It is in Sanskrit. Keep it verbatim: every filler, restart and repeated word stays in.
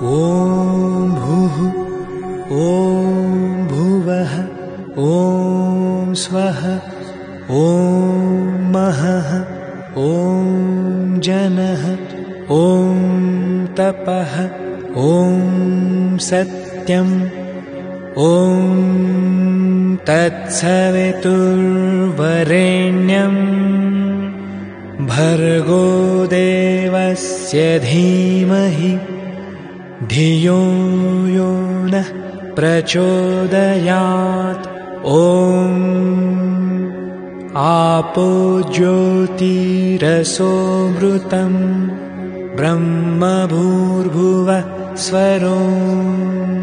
ॐ भूः ॐ भुवः ॐ स्वः ॐ महः ॐ जनः ॐ तपः ॐ सत्यम् ॐ तत्सवितुर्वरेण्यं भर्गो देवस्य धीमहि धियो यो नः प्रचोदयात् ॐ आपो ज्योतिरसोऽमृतं ब्रह्म भूर्भुवः स्वरो